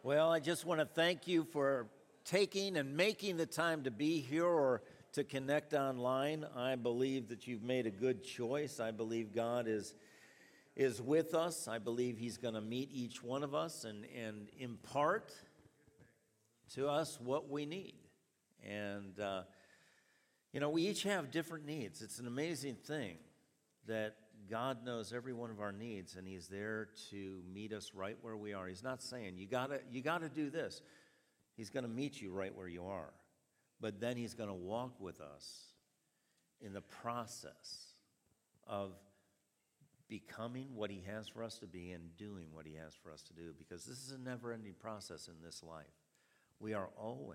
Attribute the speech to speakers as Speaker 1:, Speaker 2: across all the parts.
Speaker 1: Well, I just want to thank you for taking and making the time to be here or to connect online. I believe that you've made a good choice. I believe God is with us. I believe He's going to meet each one of us and impart to us what we need. And, we each have different needs. It's an amazing thing that God knows every one of our needs, and He's there to meet us right where we are. He's not saying, you gotta do this. He's going to meet you right where you are. But then He's going to walk with us in the process of becoming what He has for us to be and doing what He has for us to do, because this is a never-ending process in this life. We are always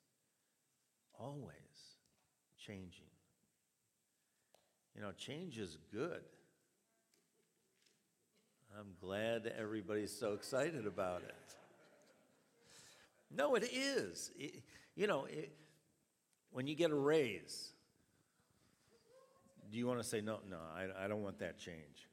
Speaker 1: changing. Change is good. I'm glad everybody's so excited about it. No, it is. When you get a raise, do you want to say, no, I don't want that change?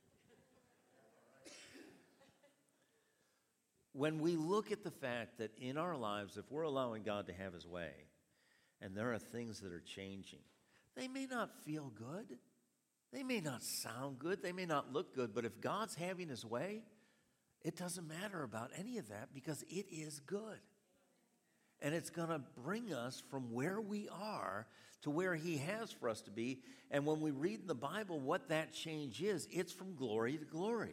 Speaker 1: When we look at the fact that in our lives, if we're allowing God to have His way, and there are things that are changing, they may not feel good. They may not sound good. They may not look good. But if God's having His way, it doesn't matter about any of that because it is good. And it's going to bring us from where we are to where He has for us to be. And when we read in the Bible what that change is, it's from glory to glory.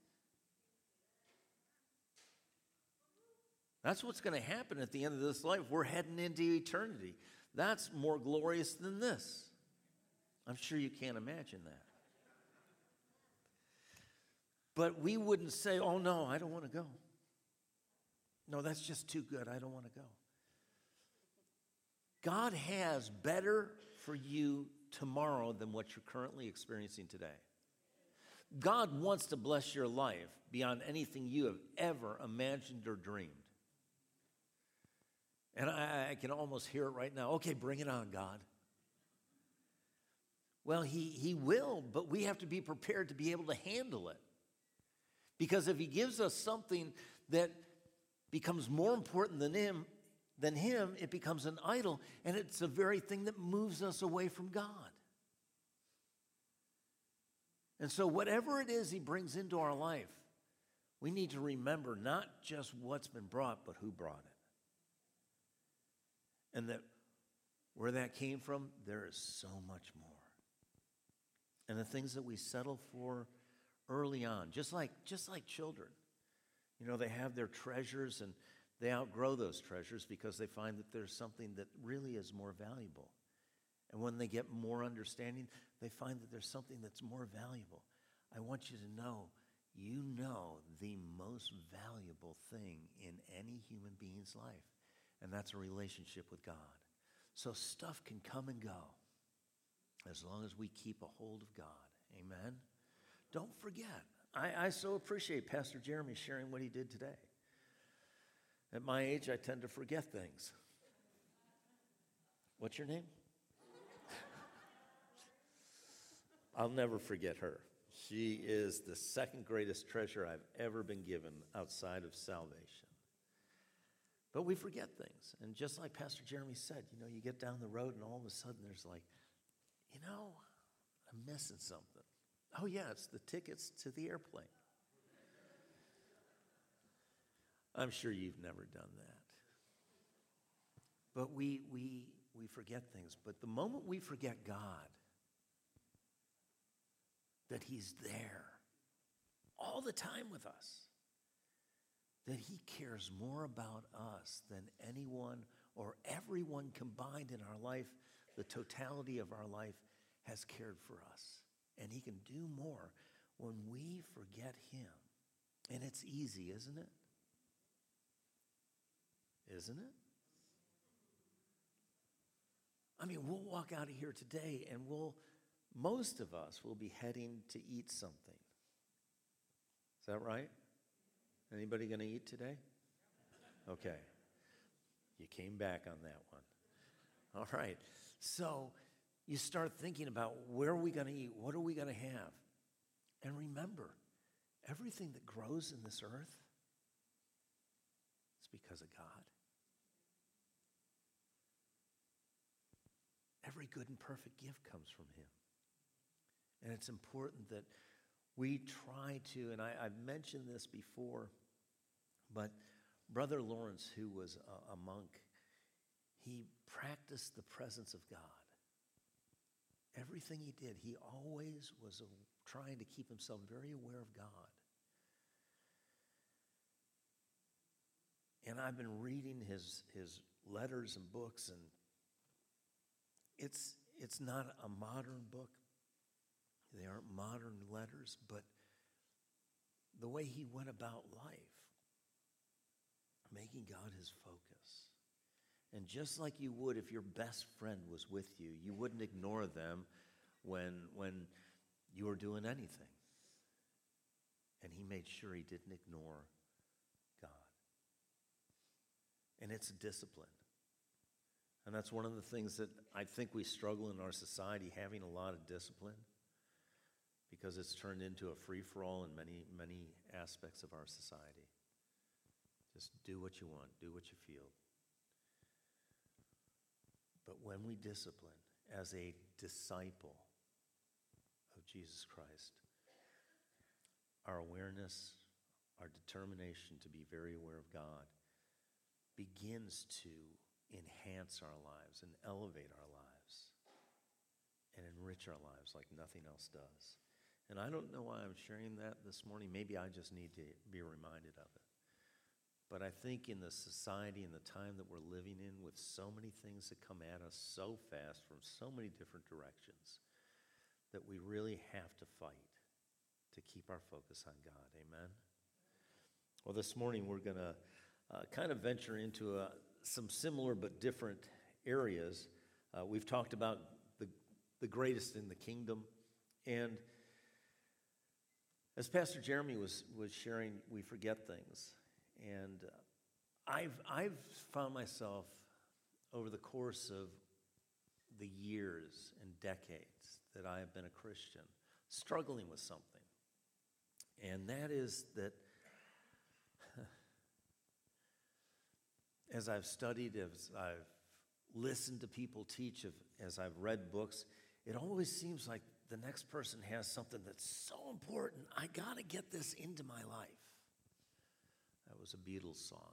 Speaker 1: That's what's going to happen at the end of this life. We're heading into eternity. That's more glorious than this. I'm sure you can't imagine that. But we wouldn't say, oh, no, I don't want to go. No, that's just too good. I don't want to go. God has better for you tomorrow than what you're currently experiencing today. God wants to bless your life beyond anything you have ever imagined or dreamed. And I can almost hear it right now. Okay, bring it on, God. Well, he will, but we have to be prepared to be able to handle it. Because if He gives us something that becomes more important than him, it becomes an idol, and it's the very thing that moves us away from God. And so whatever it is He brings into our life, we need to remember not just what's been brought, but who brought it. And that where that came from, there is so much more. And the things that we settle for early on, just like children. They have their treasures and they outgrow those treasures because they find that there's something that really is more valuable. And when they get more understanding, they find that there's something that's more valuable. I want you to know, the most valuable thing in any human being's life, and that's a relationship with God. So stuff can come and go as long as we keep a hold of God. Amen? Don't forget. I so appreciate Pastor Jeremy sharing what he did today. At my age, I tend to forget things. What's your name? I'll never forget her. She is the second greatest treasure I've ever been given outside of salvation. But we forget things. And just like Pastor Jeremy said, you get down the road and all of a sudden there's like, I'm missing something. Oh, yeah, it's the tickets to the airplane. I'm sure you've never done that. But we forget things. But the moment we forget God, that He's there all the time with us, that He cares more about us than anyone or everyone combined in our life, the totality of our life has cared for us. And He can do more when we forget Him. And it's easy, isn't it? Isn't it? I mean, we'll walk out of here today and most of us will be heading to eat something. Is that right? Anybody going to eat today? Okay. You came back on that one. All right. So you start thinking about where are we going to eat? What are we going to have? And remember, everything that grows in this earth is because of God. Every good and perfect gift comes from him. And it's important that we try to, and I've mentioned this before, but Brother Lawrence, who was a monk, he practiced the presence of God. Everything he did, he always was trying to keep himself very aware of God. And I've been reading his letters and books, and it's not a modern book. They aren't modern letters, but the way he went about life, making God his focus. And just like you would if your best friend was with you, you wouldn't ignore them when you were doing anything. And he made sure he didn't ignore God. And it's a discipline. And that's one of the things that I think we struggle in our society, having a lot of discipline, because it's turned into a free-for-all in many, many aspects of our society. Just do what you want, do what you feel. But when we discipline as a disciple of Jesus Christ, our awareness, our determination to be very aware of God begins to enhance our lives and elevate our lives and enrich our lives like nothing else does. And I don't know why I'm sharing that this morning. Maybe I just need to be reminded of it. But I think in the society and the time that we're living in, with so many things that come at us so fast from so many different directions, that we really have to fight to keep our focus on God. Amen? Well, this morning we're going to kind of venture into some similar but different areas. We've talked about the greatest in the kingdom. And as Pastor Jeremy was sharing, we forget things. And I've found myself over the course of the years and decades that I have been a Christian struggling with something. And that is that as I've studied, as I've listened to people teach, as I've read books, it always seems like the next person has something that's so important. I got to get this into my life. That was a Beatles song.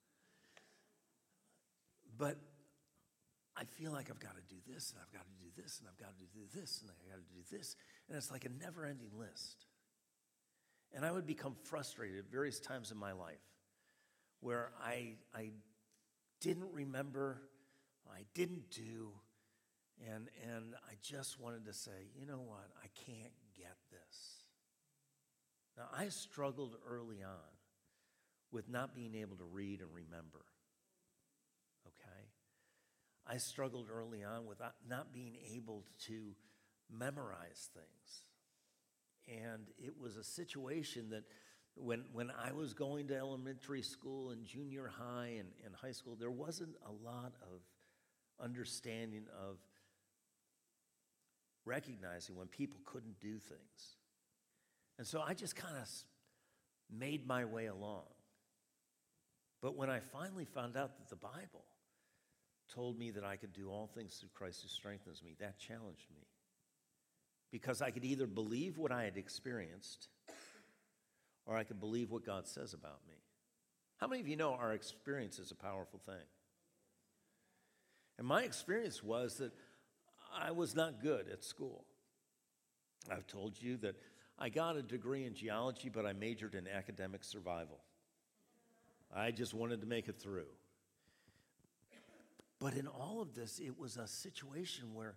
Speaker 1: But I feel like I've got to do this, and I've got to do this, and I've got to do this, and I've got to do this. And it's like a never-ending list. And I would become frustrated at various times in my life where I didn't remember, I didn't do, and I just wanted to say, you know what, I can't get this. Now, I struggled early on with not being able to read and remember, okay? I struggled early on with not being able to memorize things. And it was a situation that when I was going to elementary school and junior high and high school, there wasn't a lot of understanding of recognizing when people couldn't do things. And so I just kind of made my way along. But when I finally found out that the Bible told me that I could do all things through Christ who strengthens me, that challenged me. Because I could either believe what I had experienced, or I could believe what God says about me. How many of you know our experience is a powerful thing? And my experience was that I was not good at school. I've told you that I got a degree in geology, but I majored in academic survival. I just wanted to make it through. But in all of this, it was a situation where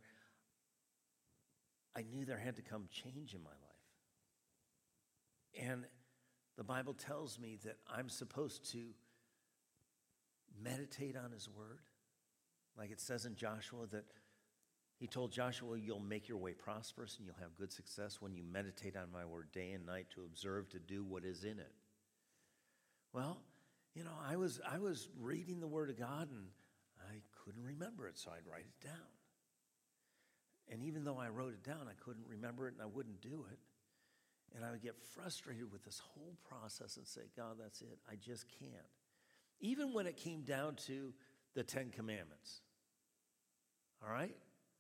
Speaker 1: I knew there had to come change in my life. And the Bible tells me that I'm supposed to meditate on his word. Like it says in Joshua that he told Joshua, you'll make your way prosperous and you'll have good success when you meditate on my word day and night to observe to do what is in it. Well, you know, I was reading the word of God and I couldn't remember it, so I'd write it down. And even though I wrote it down, I couldn't remember it and I wouldn't do it. And I would get frustrated with this whole process and say, God, that's it. I just can't. even when it came down to the 10 Commandments. All right?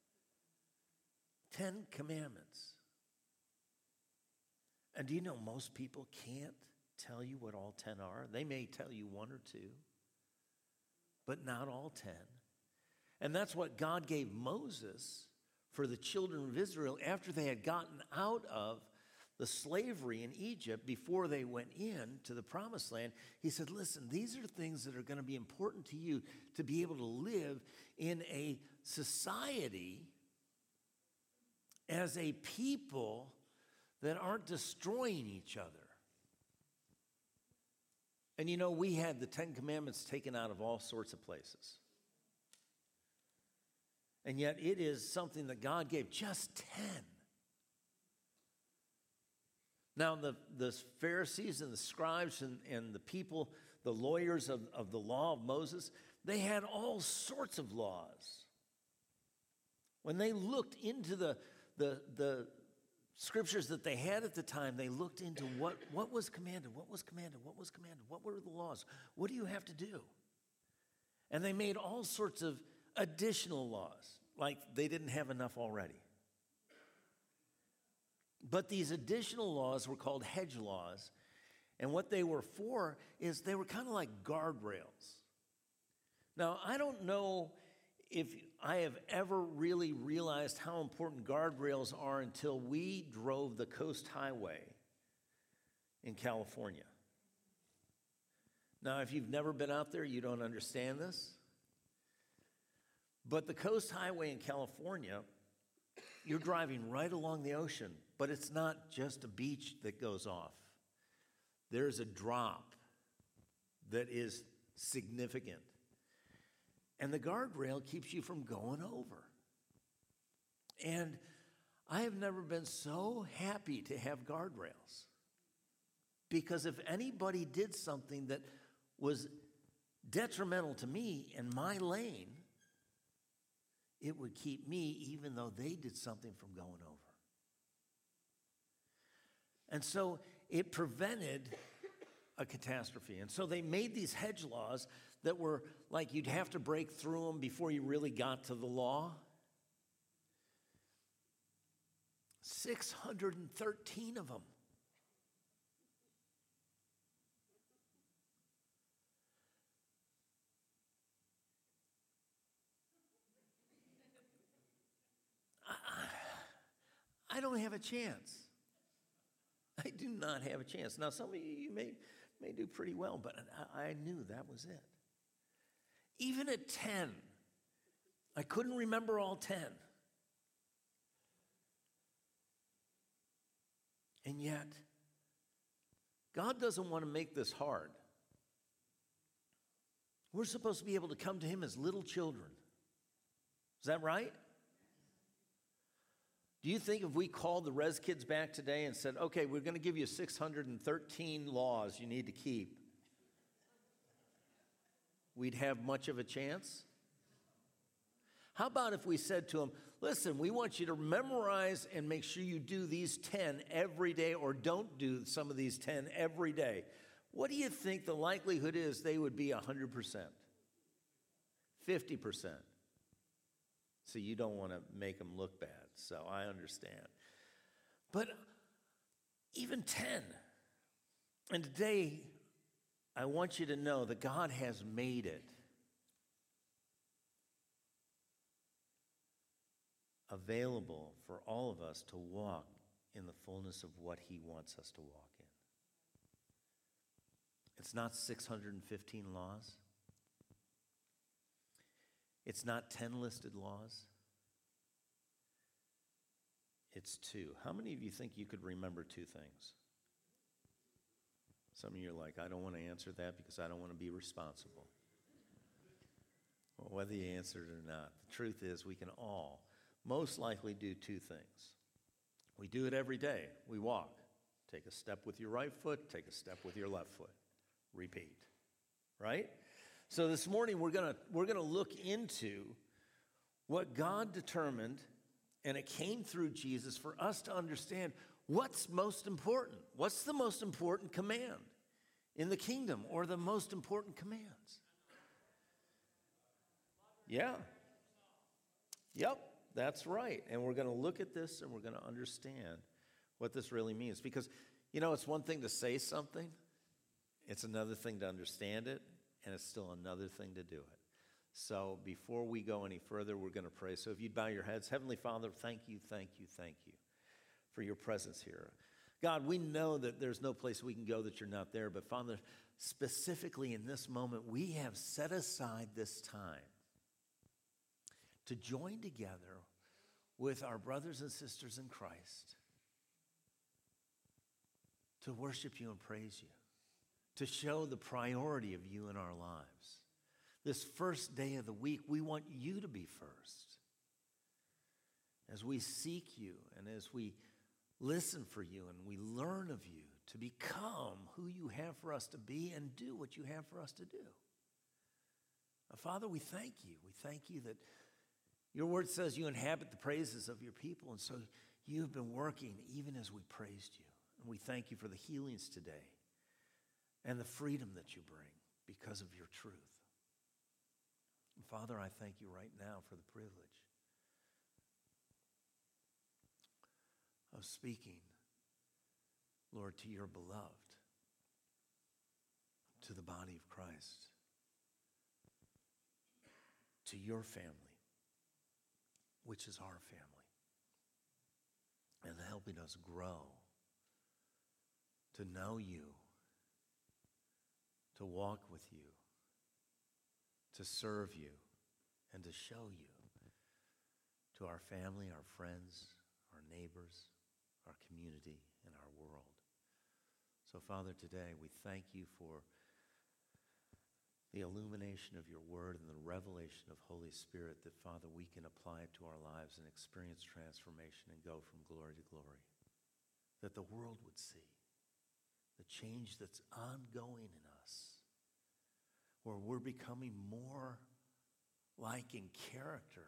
Speaker 1: 10 Commandments. And do you know most people can't tell you what all 10 are? They may tell you one or two, but not all 10. And that's what God gave Moses for the children of Israel after they had gotten out of the slavery in Egypt before they went in to the promised land. He said, listen, these are things that are going to be important to you to be able to live in a society as a people that aren't destroying each other. And you know, we had the 10 Commandments taken out of all sorts of places. And yet it is something that God gave, just 10. Now, the Pharisees and the scribes and the people, the lawyers of the law of Moses, they had all sorts of laws. When they looked into the scriptures that they had at the time, they looked into what was commanded, what was commanded, what was commanded, what were the laws, what do you have to do? And they made all sorts of additional laws, like they didn't have enough already. But these additional laws were called hedge laws, and what they were for is they were kind of like guardrails. Now, I don't know if I have ever really realized how important guardrails are until we drove the Coast Highway in California. Now, if you've never been out there, you don't understand this. But the Coast Highway in California, you're driving right along the ocean, but it's not just a beach that goes off. There's a drop that is significant. And the guardrail keeps you from going over. And I have never been so happy to have guardrails. Because if anybody did something that was detrimental to me in my lane, it would keep me, even though they did something, from going over. And so it prevented a catastrophe. And so they made these hedge laws that were like you'd have to break through them before you really got to the law. 613 of them. I don't have a chance. I do not have a chance. Now, some of you may do pretty well, but I knew that was it. Even at 10, I couldn't remember all 10. And yet, God doesn't want to make this hard. We're supposed to be able to come to Him as little children. Is that right? Do you think if we called the res kids back today and said, okay, we're going to give you 613 laws you need to keep, we'd have much of a chance? How about if we said to them, listen, we want you to memorize and make sure you do these 10 every day, or don't do some of these 10 every day? What do you think the likelihood is they would be 100%? 50%. So you don't want to make them look bad, so I understand. But even 10. And today, I want you to know that God has made it available for all of us to walk in the fullness of what He wants us to walk in. It's not 615 laws. It's not 10 listed laws. It's 2. How many of you think you could remember 2 things? Some of you are like, I don't want to answer that because I don't want to be responsible. Well, whether you answered it or not, the truth is we can all most likely do 2 things. We do it every day. We walk. Take a step with your right foot, take a step with your left foot. Repeat. Right? So this morning we're going to look into what God determined, and it came through Jesus, for us to understand what's most important. What's the most important command in the kingdom or the most important commands. Yeah. Yep, that's right. And we're going to look at this and we're going to understand what this really means. Because, it's one thing to say something, it's another thing to understand it, and it's still another thing to do it. So before we go any further, we're going to pray. So if you'd bow your heads. Heavenly Father, thank you for your presence here. God, we know that there's no place we can go that you're not there, but Father, specifically in this moment, we have set aside this time to join together with our brothers and sisters in Christ to worship you and praise you, to show the priority of you in our lives. This first day of the week, we want you to be first. As we seek you and as we listen for you and we learn of you to become who you have for us to be and do what you have for us to do. Father, we thank you. We thank you that your word says you inhabit the praises of your people, and so you have been working even as we praised you. And we thank you for the healings today and the freedom that you bring because of your truth. And Father, I thank you right now for the privilege of speaking, Lord, to your beloved, to the body of Christ, to your family, which is our family, and helping us grow to know you, to walk with you, to serve you, and to show you to our family, our friends, our neighbors, our community, and our world. So, Father, today we thank you for the illumination of your word and the revelation of Holy Spirit that, Father, we can apply it to our lives and experience transformation and go from glory to glory. That the world would see the change that's ongoing in us, where we're becoming more like in character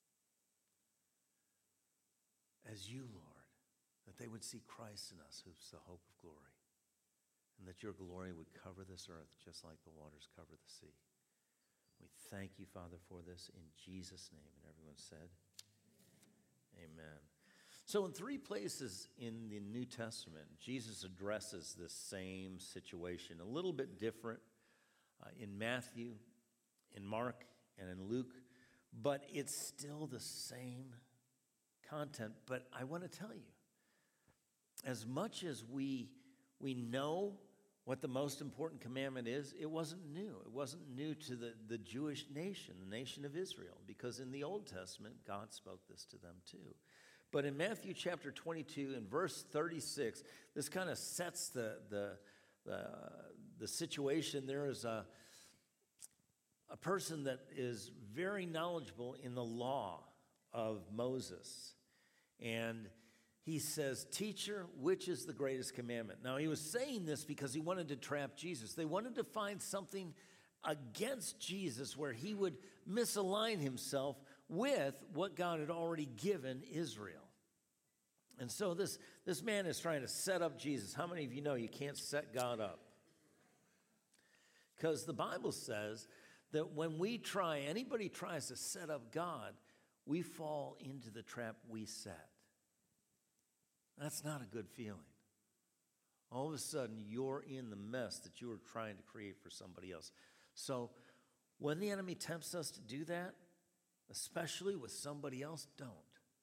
Speaker 1: as you, Lord, that they would see Christ in us, who's the hope of glory. And that your glory would cover this earth just like the waters cover the sea. We thank you, Father, for this in Jesus' name. And everyone said, amen. So in 3 places in the New Testament, Jesus addresses this same situation, a little bit different in Matthew, in Mark, and in Luke, but it's still the same content. But I want to tell you, as much as we know what the most important commandment is, it wasn't new. It wasn't new to the Jewish nation, the nation of Israel, because in the Old Testament, God spoke this to them too. But in Matthew chapter 22 and verse 36, this kind of sets the situation. There is a person that is very knowledgeable in the law of Moses, and he says, "Teacher, which is the greatest commandment?" Now, he was saying this because he wanted to trap Jesus. They wanted to find something against Jesus where he would misalign himself with what God had already given Israel. And so this man is trying to set up Jesus. How many of you know you can't set God up? Because the Bible says that when anybody tries to set up God, we fall into the trap we set. That's not a good feeling. All of a sudden, you're in the mess that you were trying to create for somebody else. So when the enemy tempts us to do that, especially with somebody else, don't.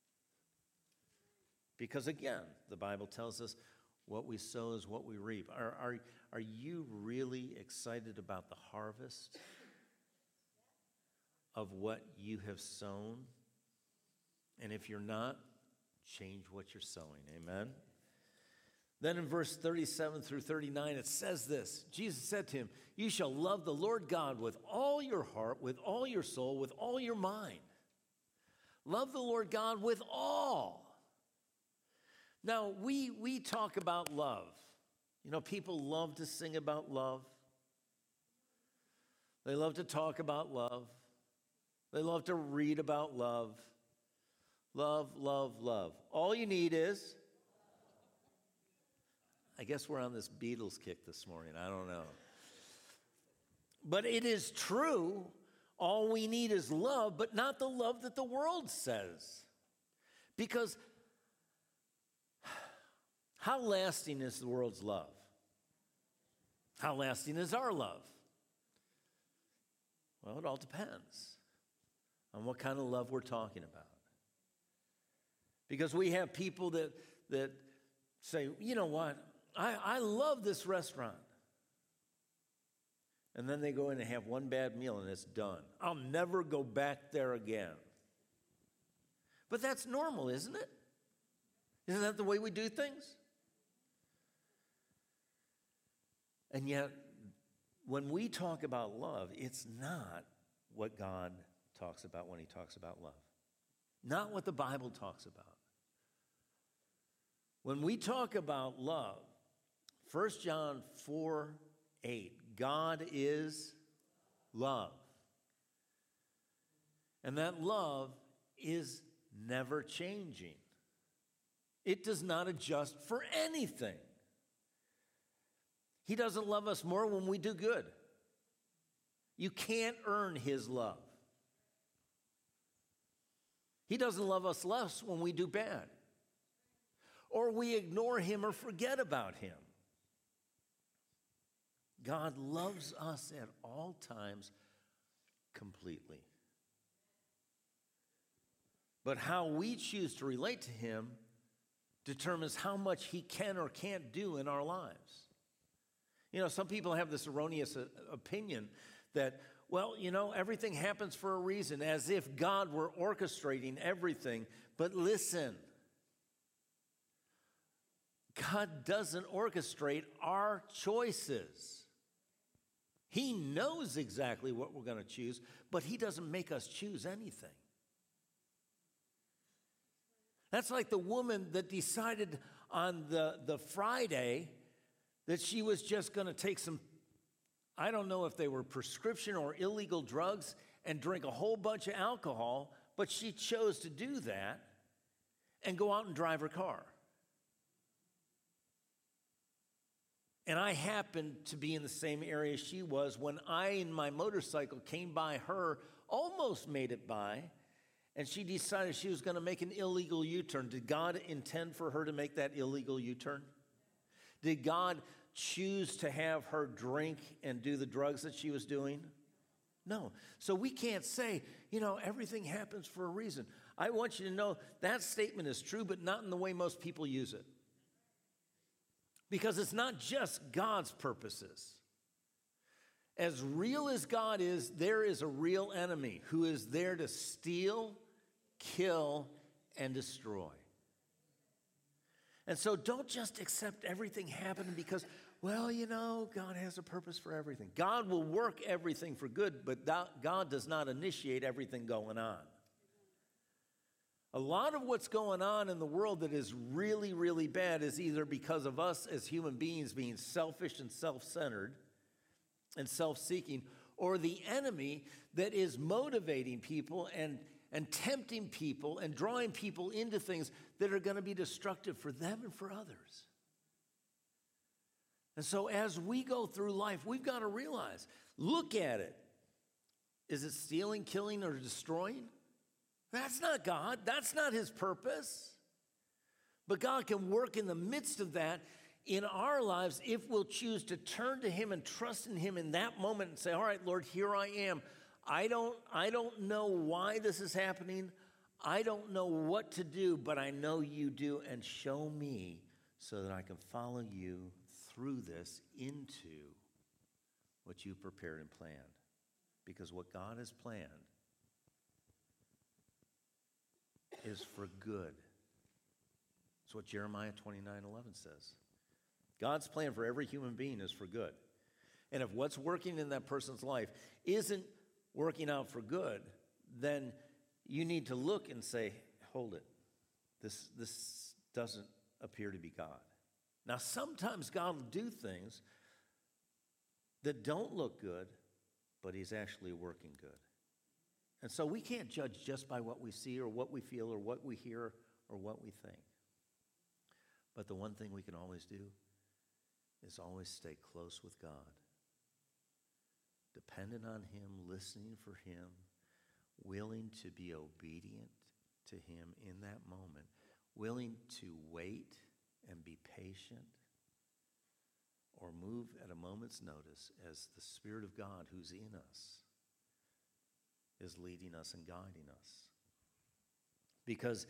Speaker 1: Because again, the Bible tells us what we sow is what we reap. Are you really excited about the harvest of what you have sown? And if you're not, change what you're sowing. Amen? Then in verse 37 through 39, it says this. Jesus said to him, "You shall love the Lord God with all your heart, with all your soul, with all your mind." Love the Lord God with all. Now, we talk about love. You know, people love to sing about love. They love to talk about love. They love to read about love. Love, love, love. All you need is, I guess we're on this Beatles kick this morning. I don't know. But it is true. All we need is love, but not the love that the world says. Because how lasting is the world's love? How lasting is our love? Well, it all depends on what kind of love we're talking about. Because we have people that say, you know what, I love this restaurant. And then they go in and have one bad meal and it's done. I'll never go back there again. But that's normal, isn't it? Isn't that the way we do things? And yet, when we talk about love, it's not what God talks about when he talks about love. Not what the Bible talks about. When we talk about love, 1 John 4:8, God is love. And that love is never changing. It does not adjust for anything. He doesn't love us more when we do good. You can't earn his love. He doesn't love us less when we do bad, or we ignore him or forget about him. God loves us at all times completely. But how we choose to relate to him determines how much he can or can't do in our lives. You know, some people have this erroneous opinion that, well, you know, everything happens for a reason, as if God were orchestrating everything. But listen, God doesn't orchestrate our choices. He knows exactly what we're going to choose, but he doesn't make us choose anything. That's like the woman that decided on the Friday that she was just going to take some, I don't know if they were prescription or illegal drugs, and drink a whole bunch of alcohol, but she chose to do that and go out and drive her car. And I happened to be in the same area she was when I, in my motorcycle, came by her, almost made it by, and she decided she was going to make an illegal U-turn. Did God intend for her to make that illegal U-turn? Did God choose to have her drink and do the drugs that she was doing? No. So we can't say, you know, everything happens for a reason. I want you to know that statement is true, but not in the way most people use it. Because it's not just God's purposes. As real as God is, there is a real enemy who is there to steal, kill, and destroy. And so don't just accept everything happening because, well, you know, God has a purpose for everything. God will work everything for good, but God does not initiate everything going on. A lot of what's going on in the world that is really, really bad is either because of us as human beings being selfish and self-centered and self-seeking, or the enemy that is motivating people and tempting people and drawing people into things that are going to be destructive for them and for others. And so as we go through life, we've got to realize, look at it. Is it stealing, killing, or destroying? That's not God. That's not his purpose. But God can work in the midst of that in our lives if we'll choose to turn to him and trust in him in that moment and say, all right, Lord, here I am. I don't know why this is happening. I don't know what to do, but I know you do, and show me so that I can follow you through this into what you prepared and planned. Because what God has planned is for good. That's what Jeremiah 29:11 says. God's plan for every human being is for good. And if what's working in that person's life isn't working out for good, then you need to look and say, hold it. This doesn't appear to be God. Now, sometimes God will do things that don't look good, but he's actually working good. And so we can't judge just by what we see or what we feel or what we hear or what we think. But the one thing we can always do is always stay close with God, dependent on Him, listening for Him, willing to be obedient to Him in that moment, willing to wait and be patient, or move at a moment's notice as the Spirit of God who's in us is leading us and guiding us. Because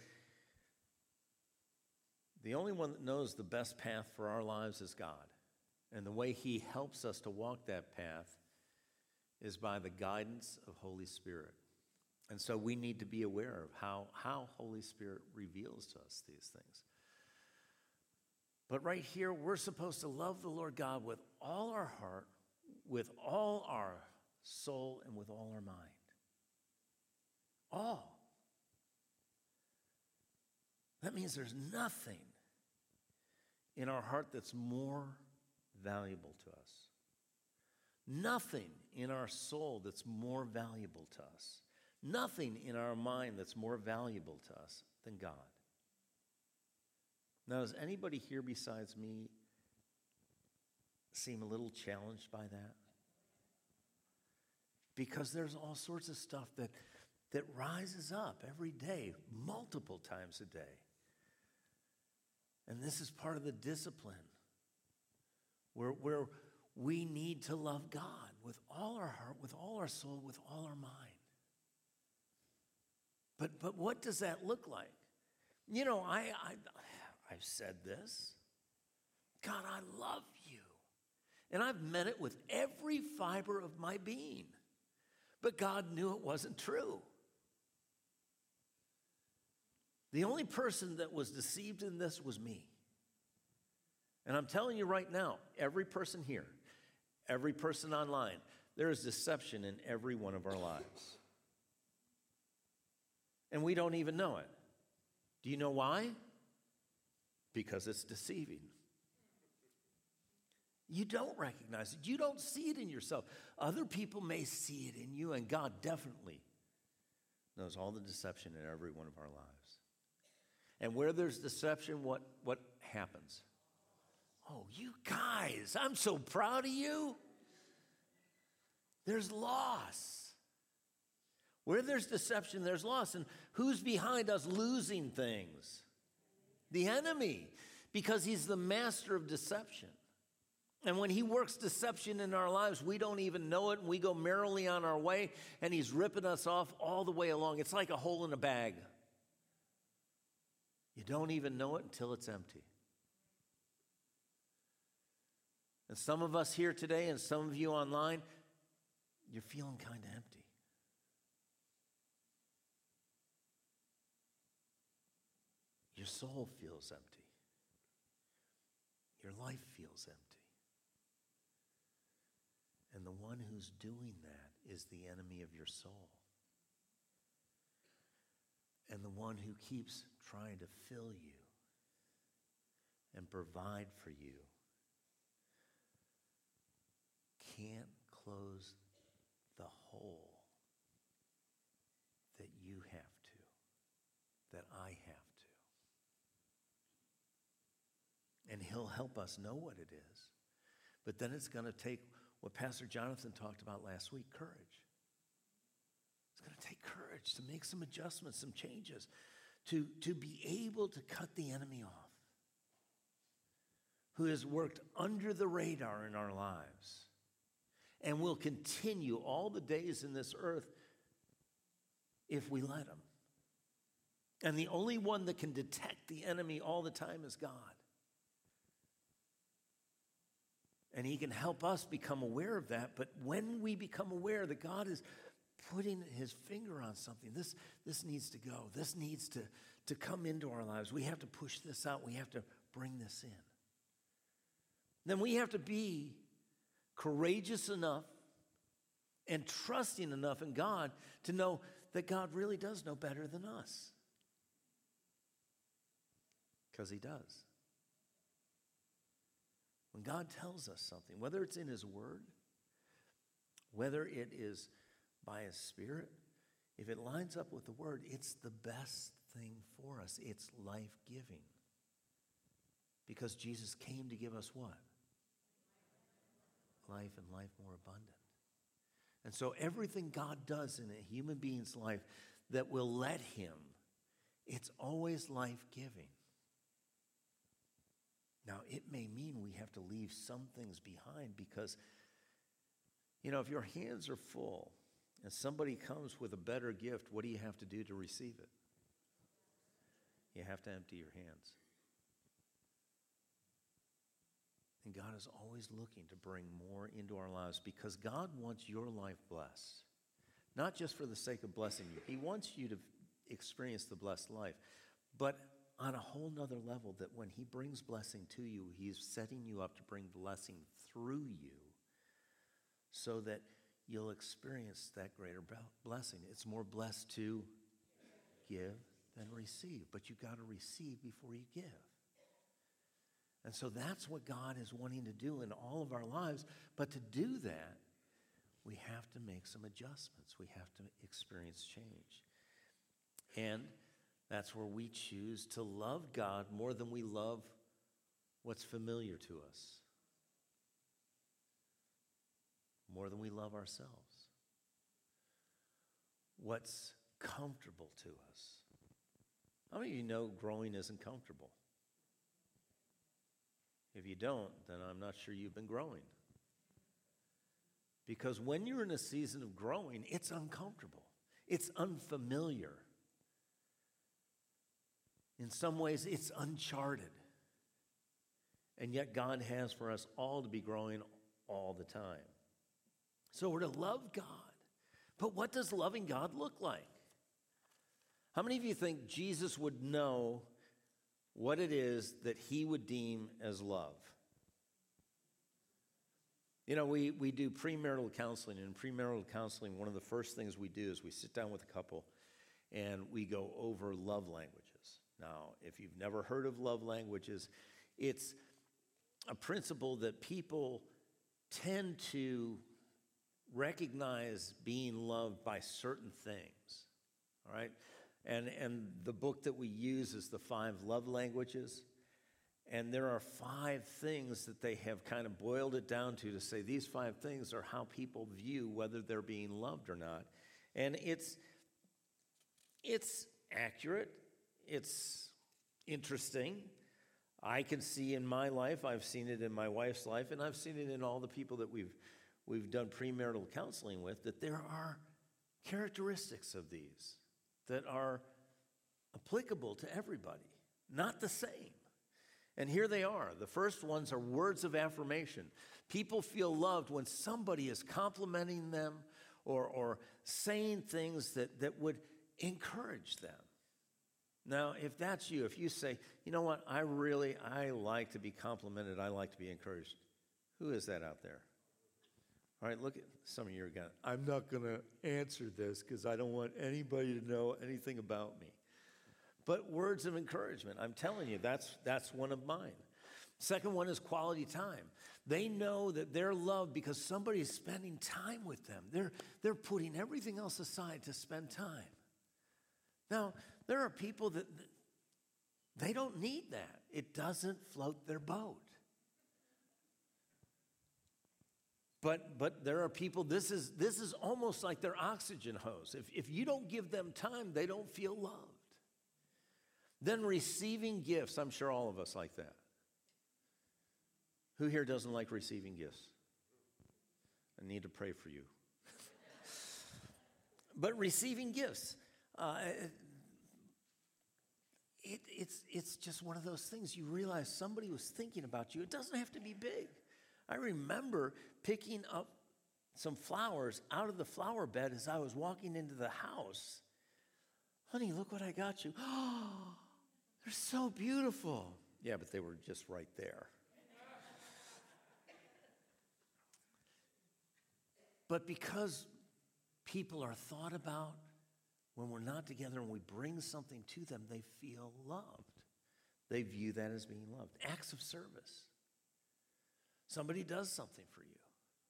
Speaker 1: the only one that knows the best path for our lives is God. And the way He helps us to walk that path is by the guidance of Holy Spirit. And so we need to be aware of how Holy Spirit reveals to us these things. But right here, we're supposed to love the Lord God with all our heart, with all our soul, and with all our mind. All. That means there's nothing in our heart that's more valuable to us. Nothing in our soul that's more valuable to us. Nothing in our mind that's more valuable to us than God. Now, does anybody here besides me seem a little challenged by that? Because there's all sorts of stuff that rises up every day, multiple times a day. And this is part of the discipline where we need to love God with all our heart, with all our soul, with all our mind. But what does that look like? You know, I've said this. God, I love you. And I've meant it with every fiber of my being. But God knew it wasn't true. The only person that was deceived in this was me. And I'm telling you right now, every person here, every person online, there is deception in every one of our lives. And we don't even know it. Do you know why? Because it's deceiving. You don't recognize it. You don't see it in yourself. Other people may see it in you, and God definitely knows all the deception in every one of our lives. And where there's deception, what happens? Oh, you guys, I'm so proud of you. There's loss. Where there's deception, there's loss. And who's behind us losing things? The enemy, because he's the master of deception. And when he works deception in our lives, we don't even know it, and we go merrily on our way, and he's ripping us off all the way along. It's like a hole in a bag. You don't even know it until it's empty. And some of us here today, and some of you online, you're feeling kind of empty. Your soul feels empty. Your life feels empty. And the one who's doing that is the enemy of your soul. And the one who keeps trying to fill you and provide for you can't close the hole that you have to, that I have to. And he'll help us know what it is. But then it's going to take what Pastor Jonathan talked about last week, courage. It's going to take courage to make some adjustments, some changes, to be able to cut the enemy off, who has worked under the radar in our lives and will continue all the days in this earth if we let him. And the only one that can detect the enemy all the time is God. And he can help us become aware of that. But when we become aware that God is putting his finger on something, this needs to go. This needs to come into our lives. We have to push this out. We have to bring this in. Then we have to be courageous enough and trusting enough in God to know that God really does know better than us. Because he does. When God tells us something, whether it's in his word, whether it is by his Spirit, if it lines up with the word, it's the best thing for us. It's life-giving. Because Jesus came to give us what? life and life more abundant. And so everything God does in a human being's life that will let him, it's always life-giving. Now, it may mean we have to leave some things behind because, if your hands are full and somebody comes with a better gift, what do you have to do to receive it? You have to empty your hands. And God is always looking to bring more into our lives because God wants your life blessed. Not just for the sake of blessing you. He wants you to experience the blessed life. But on a whole nother level, that when he brings blessing to you, he's setting you up to bring blessing through you so that you'll experience that greater blessing. It's more blessed to give than receive. But you've got to receive before you give. And so that's what God is wanting to do in all of our lives. But to do that, we have to make some adjustments. We have to experience change. And that's where we choose to love God more than we love what's familiar to us, more than we love ourselves, what's comfortable to us. How many of you know growing isn't comfortable? If you don't, then I'm not sure you've been growing. Because when you're in a season of growing, it's uncomfortable. It's unfamiliar. In some ways, it's uncharted. And yet God has for us all to be growing all the time. So we're to love God. But what does loving God look like? How many of you think Jesus would know what it is that he would deem as love? We do premarital counseling. And in premarital counseling, one of the first things we do is we sit down with a couple and we go over love languages. Now, if you've never heard of love languages, it's a principle that people tend to recognize being loved by certain things, all right? And the book that we use is the 5 love languages. And there are 5 things that they have kind of boiled it down to say these 5 things are how people view whether they're being loved or not. And it's accurate. It's interesting. I can see in my life, I've seen it in my wife's life, and I've seen it in all the people that we've done premarital counseling with, that there are characteristics of these that are applicable to everybody, not the same. And here they are. The first ones are words of affirmation. People feel loved when somebody is complimenting them or saying things that would encourage them. Now, if that's you, if you say, you know what, I like to be complimented, I like to be encouraged. Who is that out there? All right, look at some of you are going, I'm not going to answer this because I don't want anybody to know anything about me. But words of encouragement, I'm telling you, that's one of mine. Second one is quality time. They know that they're loved because somebody is spending time with them. They're putting everything else aside to spend time. Now, there are people that they don't need that. It doesn't float their boat. But there are people, this is almost like their oxygen hose. If you don't give them time, they don't feel loved. Then receiving gifts, I'm sure all of us like that. Who here doesn't like receiving gifts? I need to pray for you. But receiving gifts, it's just one of those things. You realize somebody was thinking about you. It doesn't have to be big. I remember picking up some flowers out of the flower bed as I was walking into the house. Honey, look what I got you. Oh, they're so beautiful. Yeah, but they were just right there. But because people are thought about, when we're not together and we bring something to them, they feel loved. They view that as being loved. Acts of service. Somebody does something for you.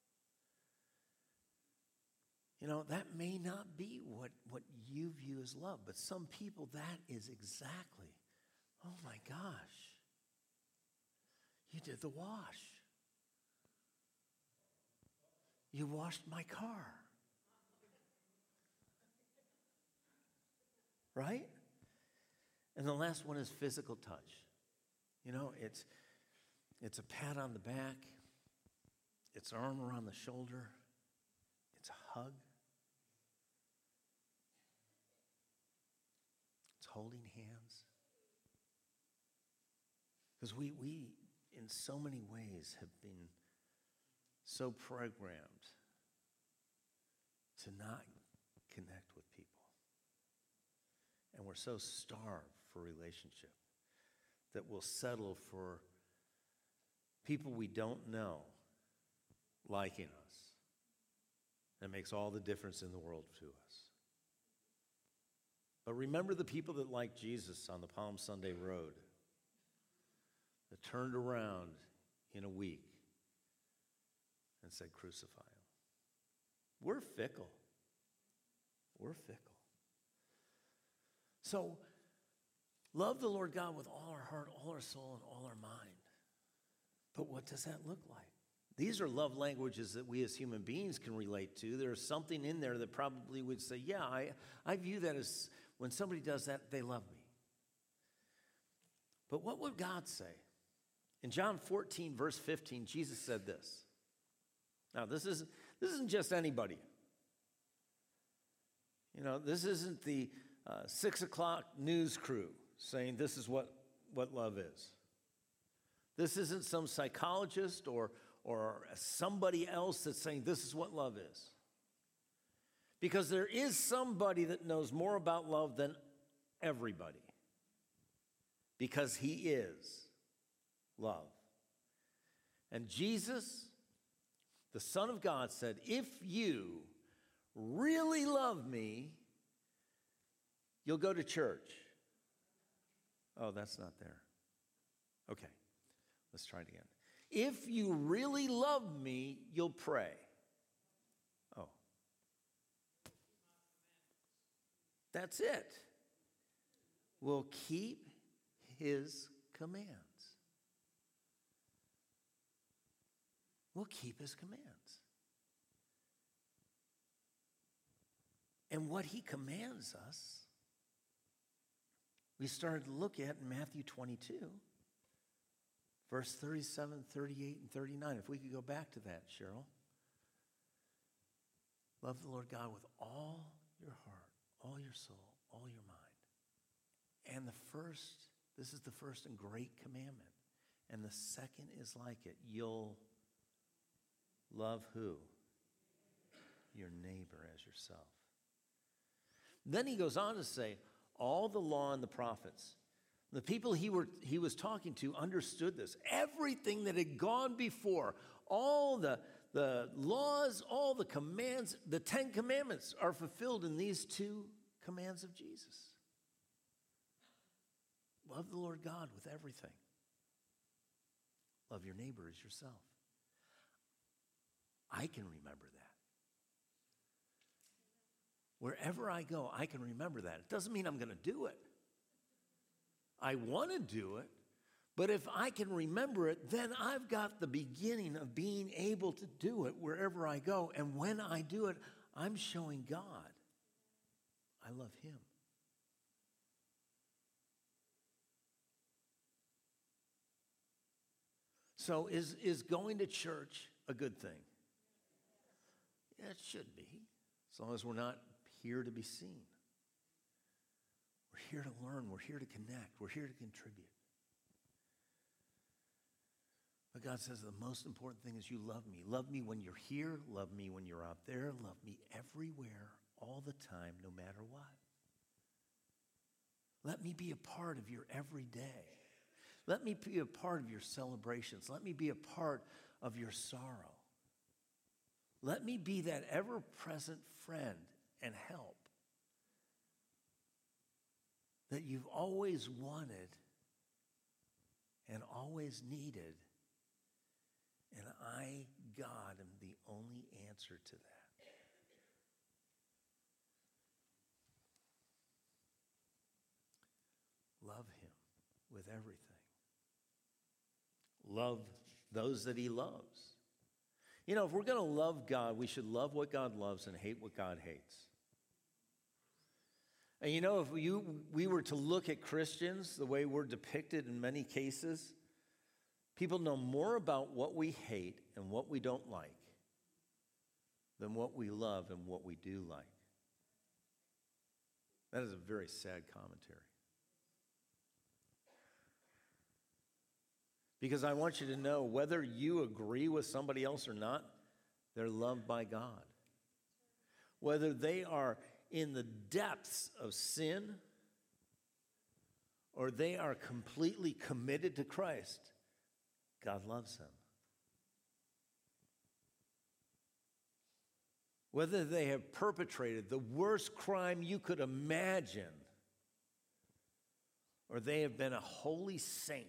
Speaker 1: That may not be what you view as love, but some people, that is exactly, oh my gosh, you did the wash. You washed my car. Right? And the last one is physical touch. You know, it's a pat on the back. It's an arm around the shoulder. It's a hug. It's holding hands. Because we, in so many ways, have been so programmed to not connect with people. And we're so starved for relationship that we'll settle for people we don't know liking us. That makes all the difference in the world to us. But remember the people that liked Jesus on the Palm Sunday road, that turned around in a week and said, crucify him. We're fickle. We're fickle. So, love the Lord God with all our heart, all our soul, and all our mind. But what does that look like? These are love languages that we as human beings can relate to. There's something in there that probably would say, yeah, I view that as when somebody does that, they love me. But what would God say? In John 14, verse 15, Jesus said this. Now, this isn't just anybody. You know, this isn't the 6 o'clock news crew saying this is what love is. This isn't some psychologist or somebody else that's saying this is what love is. Because there is somebody that knows more about love than everybody. Because he is love. And Jesus, the Son of God, said, if you really love me, you'll go to church. Oh, that's not there. Okay, let's try it again. If you really love me, you'll pray. Oh. That's it. We'll keep his commands. We'll keep his commands. And what he commands us, we started to look at in Matthew 22, verse 37, 38, and 39. If we could go back to that, Cheryl. Love the Lord God with all your heart, all your soul, all your mind. And this is the first and great commandment. And the second is like it. You'll love who? Your neighbor as yourself. Then he goes on to say, all the law and the prophets, the people he was talking to understood this. Everything that had gone before, all the laws, all the commands, the 10 commandments are fulfilled in these 2 commands of Jesus. Love the Lord God with everything. Love your neighbor as yourself. I can remember that. Wherever I go, I can remember that. It doesn't mean I'm going to do it. I want to do it, but if I can remember it, then I've got the beginning of being able to do it wherever I go. And when I do it, I'm showing God I love him. So is going to church a good thing? Yeah, it should be, as long as we're not here to be seen. We're here to learn. We're here to connect. We're here to contribute. But God says the most important thing is you love me. Love me when you're here. Love me when you're out there. Love me everywhere, all the time, no matter what. Let me be a part of your everyday. Let me be a part of your celebrations. Let me be a part of your sorrow. Let me be that ever-present friend and help that you've always wanted and always needed. And I, God, am the only answer to that. Love him with everything. Love those that he loves. You know, if we're going to love God, we should love what God loves and hate what God hates. And you know, if we were to look at Christians the way we're depicted in many cases, people know more about what we hate and what we don't like than what we love and what we do like. That is a very sad commentary. Because I want you to know, whether you agree with somebody else or not, they're loved by God. Whether they are in the depths of sin or they are completely committed to Christ, God loves them. Whether they have perpetrated the worst crime you could imagine, or they have been a holy saint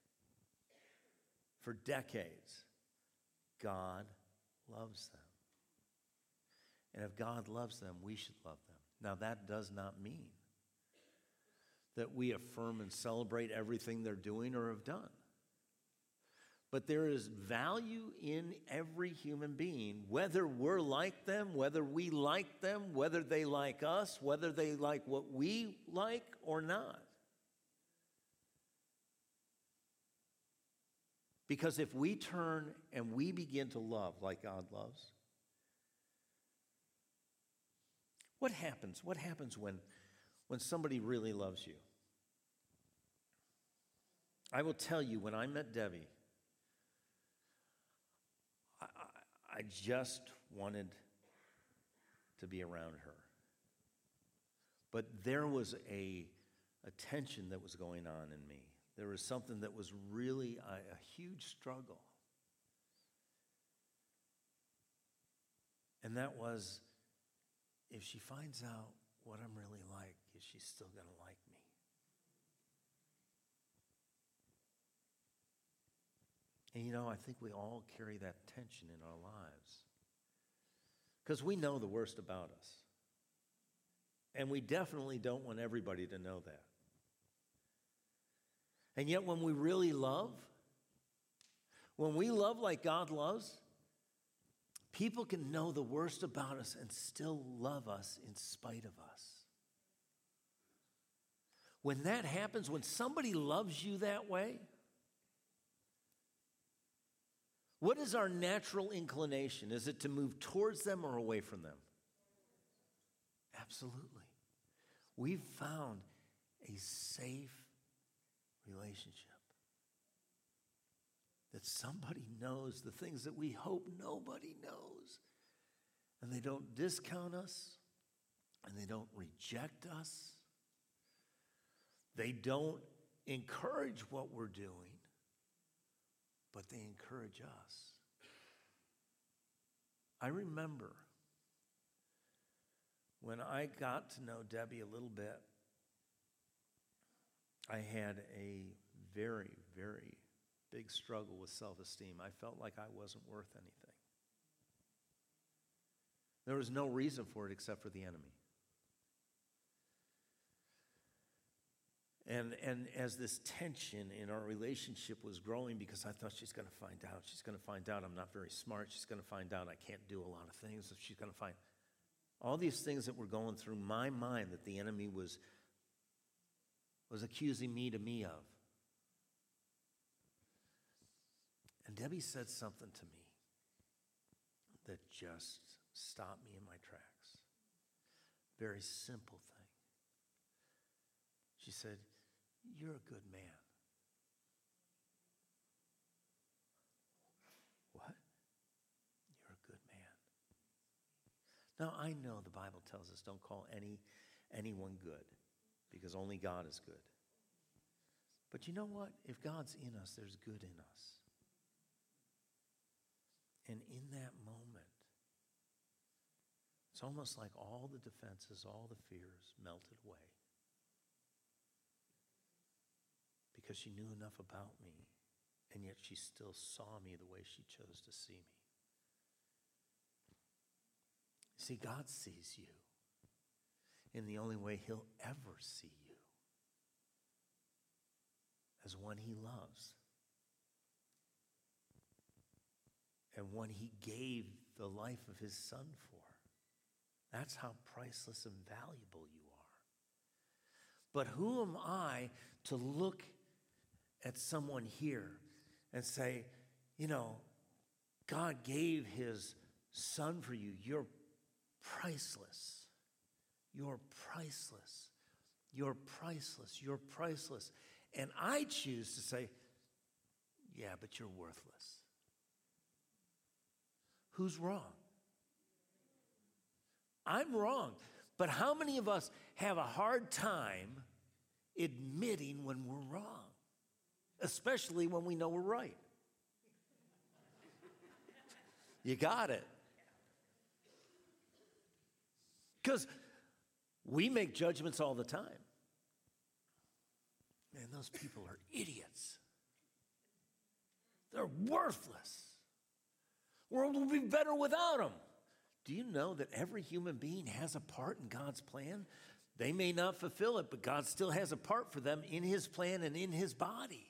Speaker 1: for decades, God loves them. And if God loves them, we should love them. Now, that does not mean that we affirm and celebrate everything they're doing or have done. But there is value in every human being, whether we're like them, whether we like them, whether they like us, whether they like what we like or not. Because if we turn and we begin to love like God loves, what happens? What happens when somebody really loves you? I will tell you, when I met Debbie, I just wanted to be around her. But there was a tension that was going on in me. There was something that was really a huge struggle. And that was, if she finds out what I'm really like, is she still going to like me? And you know, I think we all carry that tension in our lives. Because we know the worst about us. And we definitely don't want everybody to know that. And yet when we really love, when we love like God loves, people can know the worst about us and still love us in spite of us. When that happens, when somebody loves you that way, what is our natural inclination? Is it to move towards them or away from them? Absolutely. We've found a safe relationship. That somebody knows the things that we hope nobody knows. And they don't discount us. And they don't reject us. They don't encourage what we're doing. But they encourage us. I remember when I got to know Debbie a little bit, I had a very, very big struggle with self-esteem. I felt like I wasn't worth anything. There was no reason for it except for the enemy. And as this tension in our relationship was growing, because I thought she's going to find out I'm not very smart, she's going to find out I can't do a lot of things, she's going to find all these things that were going through my mind that the enemy was accusing me of. And Debbie said something to me that just stopped me in my tracks. Very simple thing. She said, "You're a good man." What? You're a good man. Now, I know the Bible tells us don't call anyone good, because only God is good. But you know what? If God's in us, there's good in us. And in that moment, it's almost like all the defenses, all the fears melted away. Because she knew enough about me, and yet she still saw me the way she chose to see me. See, God sees you in the only way he'll ever see you, as one he loves and and one he gave the life of his son for. That's how priceless and valuable you are. But who am I to look at someone here and say, God gave his son for you. You're priceless. You're priceless. You're priceless. You're priceless. And I choose to say, yeah, but you're worthless. Who's wrong? I'm wrong. But how many of us have a hard time admitting when we're wrong? Especially when we know we're right. You got it. Because we make judgments all the time. Man, those people are idiots. They're worthless. The world will be better without them. Do you know that every human being has a part in God's plan? They may not fulfill it, but God still has a part for them in his plan and in his body.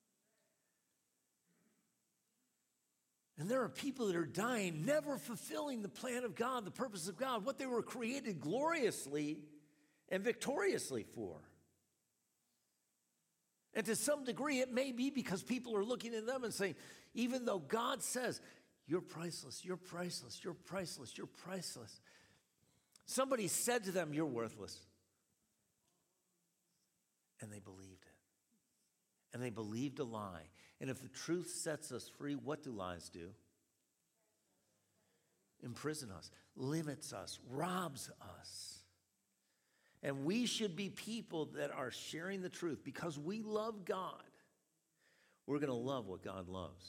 Speaker 1: And there are people that are dying, never fulfilling the plan of God, the purpose of God, what they were created gloriously and victoriously for. And to some degree, it may be because people are looking at them and saying, even though God says, you're priceless, you're priceless, you're priceless, you're priceless. Somebody said to them, you're worthless. And they believed it. And they believed a lie. And if the truth sets us free, what do lies do? Imprison us, limits us, robs us. And we should be people that are sharing the truth because we love God. We're going to love what God loves.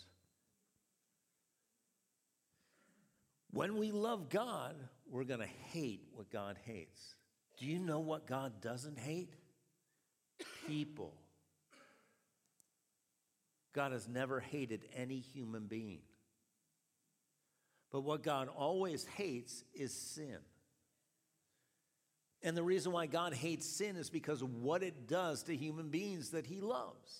Speaker 1: When we love God, we're going to hate what God hates. Do you know what God doesn't hate? People. God has never hated any human being. But what God always hates is sin. And the reason why God hates sin is because of what it does to human beings that he loves.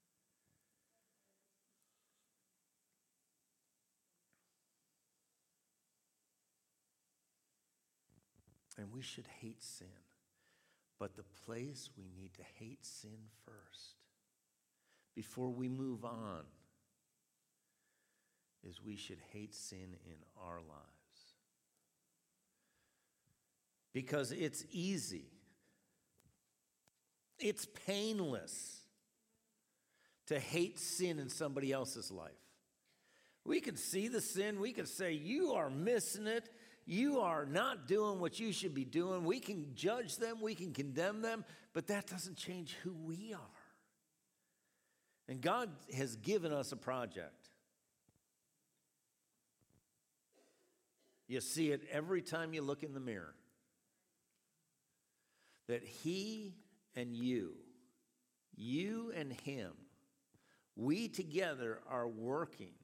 Speaker 1: And we should hate sin. But the place we need to hate sin first, before we move on, is we should hate sin in our lives. Because it's easy. It's painless to hate sin in somebody else's life. We can see the sin. We can say, you are missing it. You are not doing what you should be doing. We can judge them. We can condemn them. But that doesn't change who we are. And God has given us a project. You see it every time you look in the mirror. That he and you and him, we together are working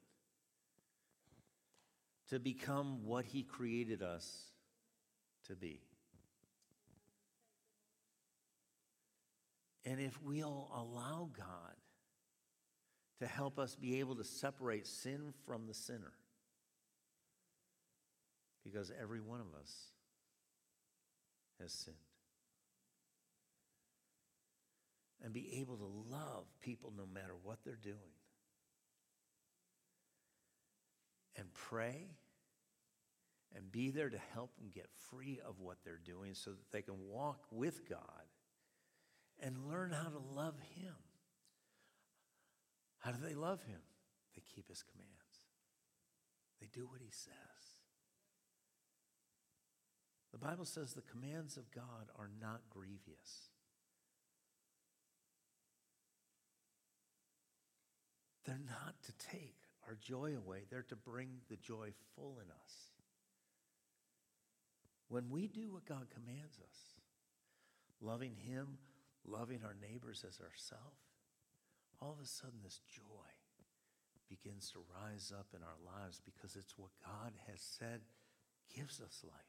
Speaker 1: to become what he created us to be. And if we'll allow God to help us be able to separate sin from the sinner, because every one of us has sinned, and be able to love people no matter what they're doing, and pray and be there to help them get free of what they're doing so that they can walk with God and learn how to love him. How do they love him? They keep his commands. They do what he says. The Bible says the commands of God are not grievous. They're not to take our joy away. They're to bring the joy full in us. When we do what God commands us, loving him, loving our neighbors as ourselves, all of a sudden this joy begins to rise up in our lives because it's what God has said gives us life.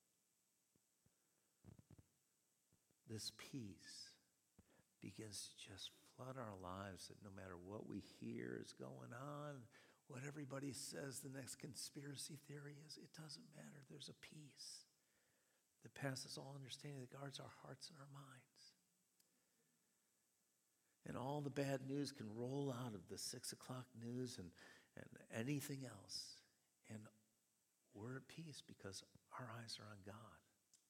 Speaker 1: This peace begins to just flood our lives, that no matter what we hear is going on,
Speaker 2: what everybody says the next conspiracy theory is. It doesn't matter. There's a peace that passes all understanding, that guards our hearts and our minds. And all the bad news can roll out of the 6 o'clock news and anything else. And we're at peace because our eyes are on God.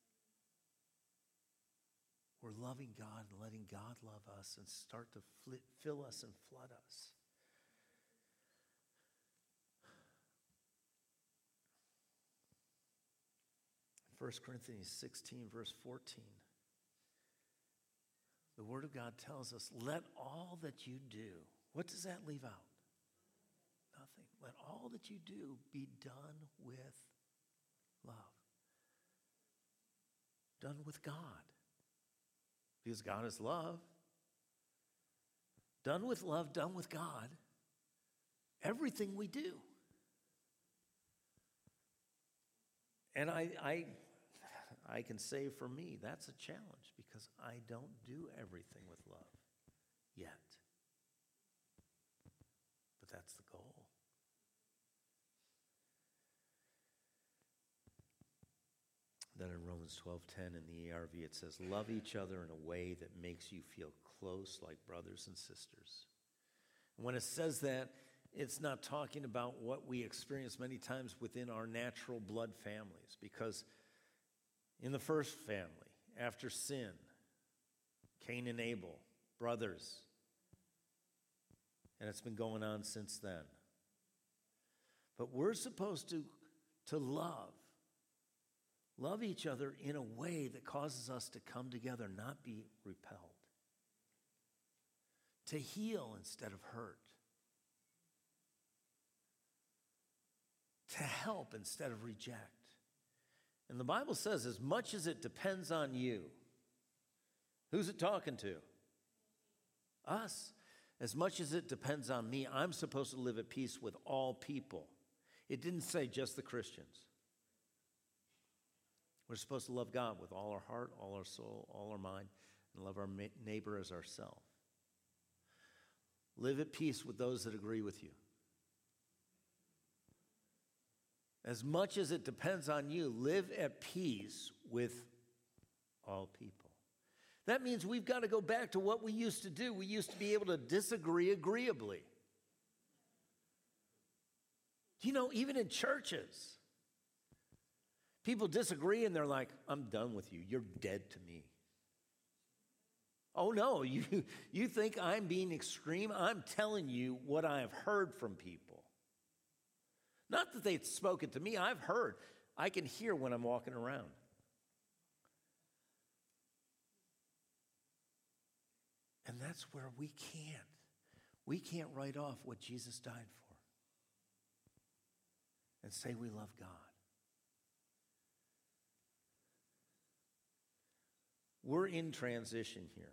Speaker 2: We're loving God and letting God love us and start to fill us and flood us. 1 Corinthians 16, verse 14. The Word of God tells us, let all that you do, what does that leave out? Nothing. Let all that you do be done with love. Done with God. Because God is love. Done with love, done with God. Everything we do. And I can say for me, that's a challenge because I don't do everything with love yet. But that's the goal. Then in Romans 12:10 in the ERV it says, love each other in a way that makes you feel close like brothers and sisters. And when it says that, it's not talking about what we experience many times within our natural blood families, because in the first family, after sin, Cain and Abel, brothers, and it's been going on since then. But we're supposed to love each other in a way that causes us to come together, not be repelled, to heal instead of hurt, to help instead of reject. And the Bible says, as much as it depends on you, who's it talking to? Us. As much as it depends on me, I'm supposed to live at peace with all people. It didn't say just the Christians. We're supposed to love God with all our heart, all our soul, all our mind, and love our neighbor as ourselves. Live at peace with those that agree with you. As much as it depends on you, live at peace with all people. That means we've got to go back to what we used to do. We used to be able to disagree agreeably. You know, even in churches, people disagree and they're like, I'm done with you. You're dead to me. Oh no, you think I'm being extreme? I'm telling you what I have heard from people. Not that they've spoken to me, I've heard. I can hear when I'm walking around. And that's where we can't write off what Jesus died for and say we love God. We're in transition here.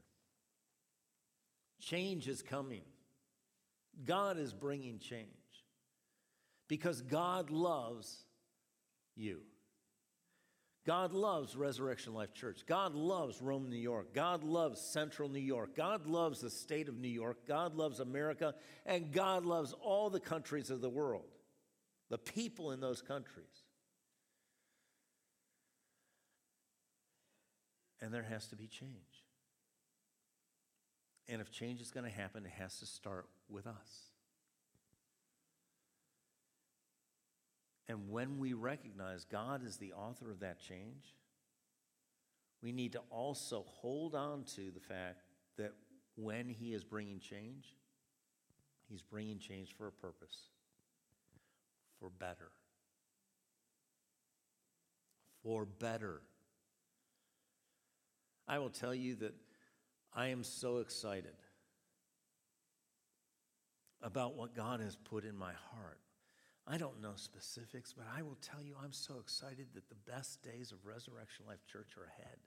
Speaker 2: Change is coming. God is bringing change. Because God loves you. God loves Resurrection Life Church. God loves Rome, New York. God loves Central New York. God loves the state of New York. God loves America. And God loves all the countries of the world. The people in those countries. And there has to be change. And if change is going to happen, it has to start with us. And when we recognize God is the author of that change, we need to also hold on to the fact that when He is bringing change, He's bringing change for a purpose, for better. For better. I will tell you that I am so excited about what God has put in my heart. I don't know specifics, but I will tell you I'm so excited that the best days of Resurrection Life Church are ahead.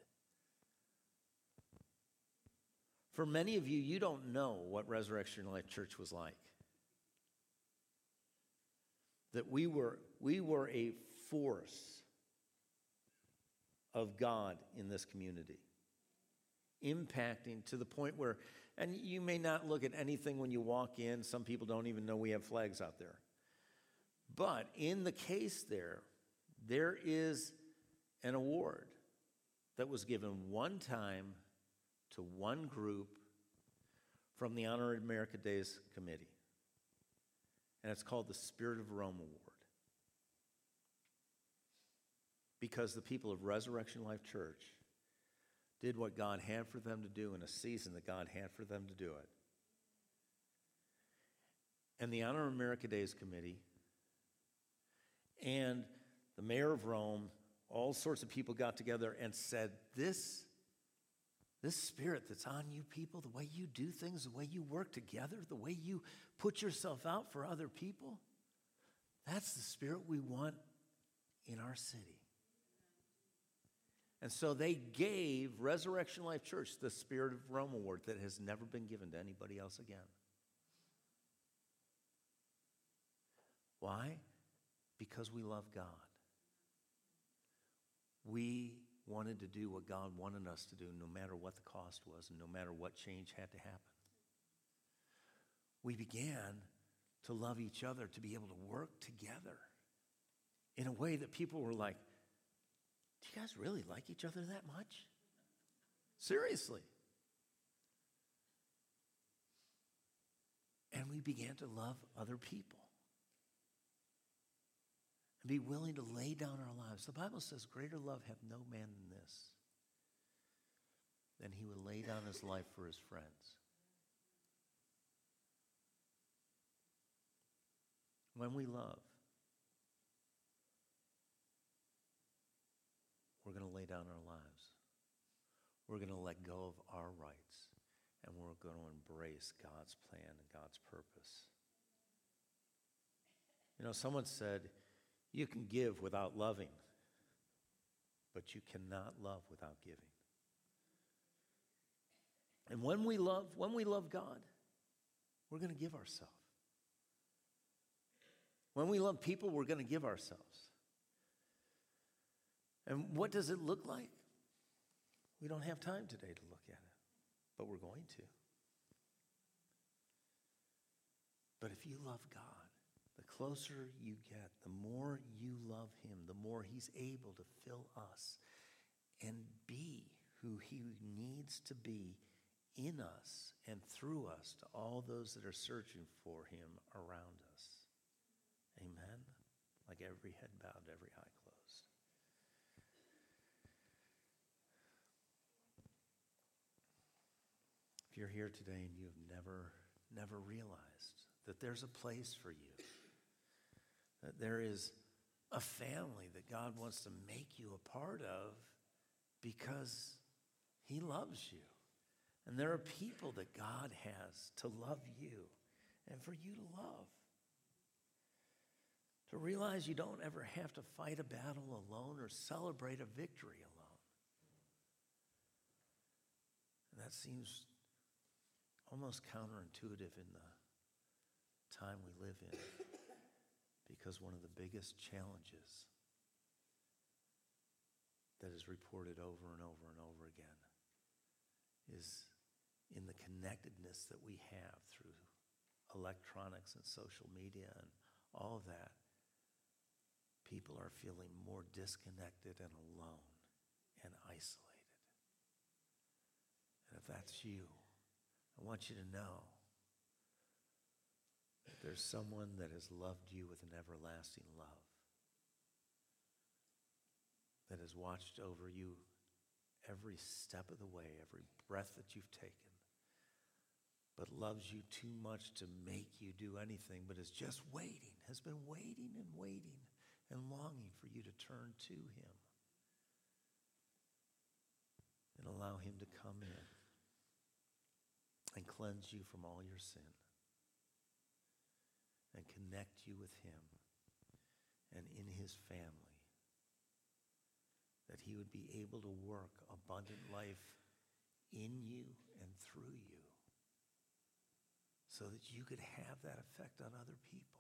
Speaker 2: For many of you, you don't know what Resurrection Life Church was like. That we were a force of God in this community. Impacting to the point where, and you may not look at anything when you walk in, some people don't even know we have flags out there.
Speaker 1: But in the case there is an award that was given one time to one group from the Honor America Days Committee. And it's called the Spirit of Rome Award. Because the people of Resurrection Life Church did what God had for them to do in a season that God had for them to do it. And the Honor America Days Committee and the mayor of Rome, all sorts of people got together and said, this spirit that's on you people, the way you do things, the way you work together, the way you put yourself out for other people, that's the spirit we want in our city. And so they gave Resurrection Life Church the Spirit of Rome Award that has never been given to anybody else again. Why? Because we love God. We wanted to do what God wanted us to do, no matter what the cost was and no matter what change had to happen. We began to love each other, to be able to work together in a way that people were like, do you guys really like each other that much? Seriously. And we began to love other people and be willing to lay down our lives. The Bible says, greater love hath no man than this, than he would lay down his life for his friends. When we love, we're going to lay down our lives. We're going to let go of our rights, and we're going to embrace God's plan and God's purpose. You know, someone said, you can give without loving, but you cannot love without giving. And when we love God, we're going to give ourselves. When we love people, we're going to give ourselves. And what does it look like? We don't have time today to look at it, but we're going to. But if you love God, the closer you get, the more you love him, the more he's able to fill us and be who he needs to be in us and through us to all those that are searching for him around us. Amen? Like every head bowed, every eye closed. If you're here today and you've never realized that there's a place for you, that there is a family that God wants to make you a part of because he loves you. And there are people that God has to love you and for you to love. To realize you don't ever have to fight a battle alone or celebrate a victory alone. And that seems almost counterintuitive in the time we live in, because one of the biggest challenges that is reported over and over and over again is in the connectedness that we have through electronics and social media and all of that. People are feeling more disconnected and alone and isolated. And if that's you, I want you to know that there's someone that has loved you with an everlasting love, that has watched over you every step of the way, every breath that you've taken, but loves you too much to make you do anything, but is just waiting, has been waiting and waiting and longing for you to turn to him and allow him to come in and cleanse you from all your sin and connect you with him and in his family, that he would be able to work abundant life in you and through you so that you could have that effect on other people.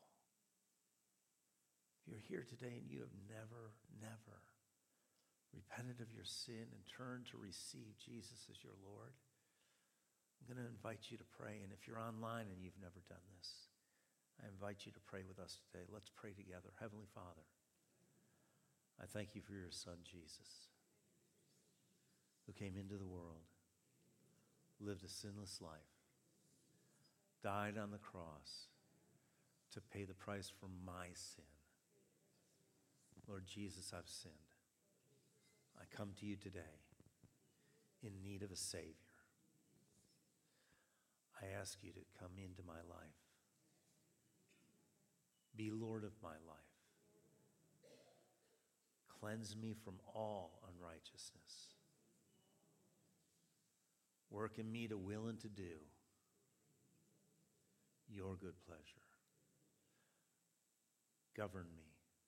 Speaker 1: If you're here today and you have never repented of your sin and turned to receive Jesus as your Lord, I'm going to invite you to pray. And if you're online and you've never done this,
Speaker 2: I invite you to pray with us today. Let's pray together. Heavenly Father, I thank you for your Son, Jesus, who came into the world, lived a sinless life, died on the cross to pay the price for my sin. Lord Jesus, I've sinned. I come to you today in need of a Savior. I ask you to come into my life. Be Lord of my life. Cleanse me from all unrighteousness. Work in me to will and to do your good pleasure. Govern me.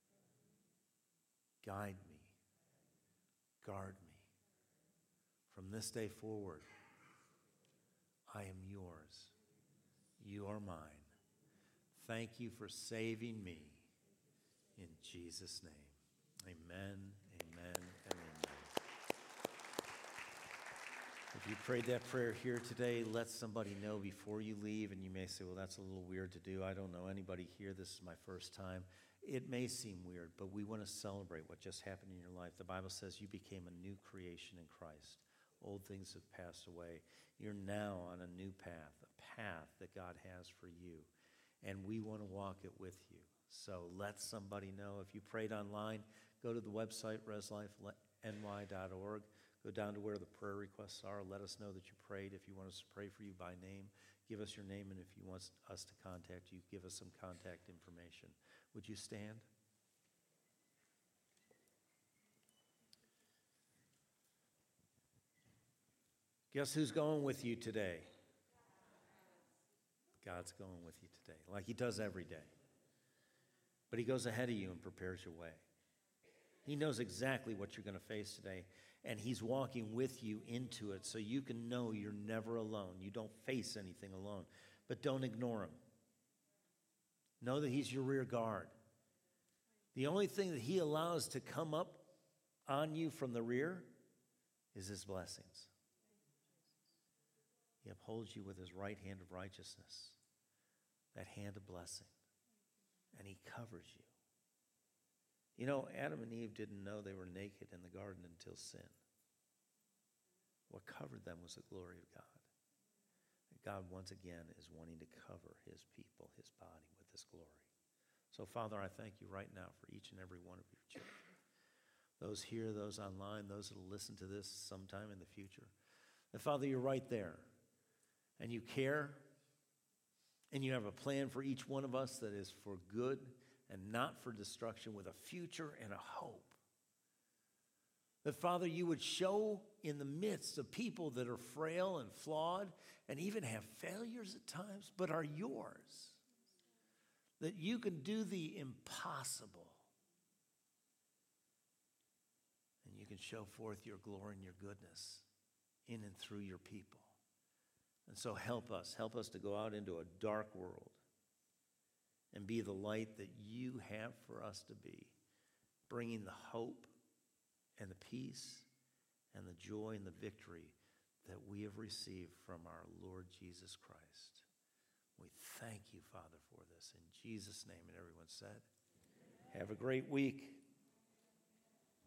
Speaker 2: Guide me. Guard me. From this day forward, I am yours. You are mine. Thank you for saving me. In Jesus' name, amen, amen, and amen. If you prayed that prayer here today, let somebody know before you leave. And you may say, well, that's a little weird to do. I don't know anybody here. This is my first time. It may seem weird, but we want to celebrate what just happened in your life. The Bible says you became a new creation in Christ. Old things have passed away. You're now on a new path, a path that God has for you. And we want to walk it with you. So let somebody know. If you prayed online, go to the website, reslifeny.org. Go down to where the prayer requests are. Let us know that you prayed. If you want us to pray for you by name, give us your name. And if you want us to contact you, give us some contact information. Would you stand? Guess who's going with you today? God's going with you today, like he does every day. But he goes ahead of you and prepares your way. He knows exactly what you're going to face today, and he's walking with you into it so you can know you're never alone. You don't face anything alone, but don't ignore him. Know that he's your rear guard. The only thing that he allows to come up on you from the rear is his blessings. He upholds you with his right hand of righteousness, that hand of blessing, and he covers you. You know, Adam and Eve didn't know they were naked in the garden until sin. What covered them was the glory of God. And God, once again, is wanting to cover his people, his body, with his glory. So, Father, I thank you right now for each and every one of your children. Those here, those online, those that will listen to this sometime in the future. And, Father, you're right there. And you care, and you have a plan for each one of us that is for good and not for destruction, with a future and a hope. That, Father, you would show in the midst of people that are frail and flawed and even have failures at times, but are yours. That you can do the impossible. And you can show forth your glory and your goodness in and through your people. And so help us to go out into a dark world and be the light that you have for us to be, bringing the hope and the peace and the joy and the victory that we have received from our Lord Jesus Christ. We thank you, Father, for this. In Jesus' name, and everyone said, have a great week.